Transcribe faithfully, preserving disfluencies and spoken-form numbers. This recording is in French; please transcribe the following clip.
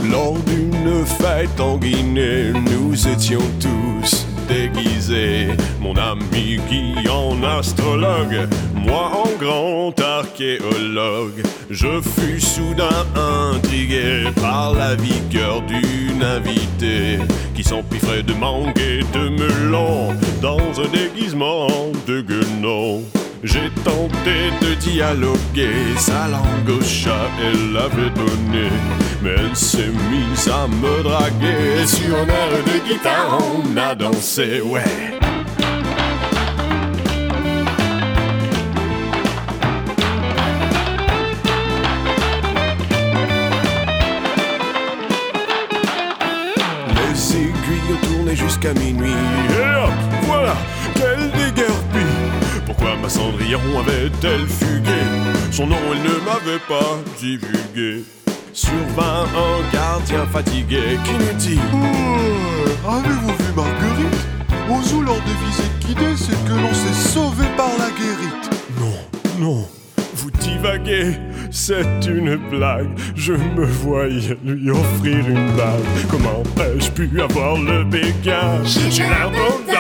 Lors d'une fête en Guinée, nous étions tous déguisés. Mon ami Guy en astrologue, moi en grand archéologue. Je fus soudain intrigué par la vigueur d'une invitée qui s'empiffrait de mangue et de melon dans un déguisement de guenon. J'ai tenté de dialoguer, sa langue au chat elle l'avait donné, mais elle s'est mise à me draguer. Sur un air de guitare on a dansé, ouais. Les aiguilles ont tourné jusqu'à minuit, et hop, voilà, quelle déguerpie. Pourquoi ma Cendrillon avait-elle fugué? Son nom elle ne m'avait pas divulgué. Survint un gardien fatigué qui nous dit: oh, avez-vous vu Marguerite? Aux zoo leur devise équidée, c'est que l'on s'est sauvé par la guérite. Non, non, vous divaguez, c'est une blague. Je me voyais lui offrir une bague. Comment ai-je pu avoir le béguin? J'ai l'air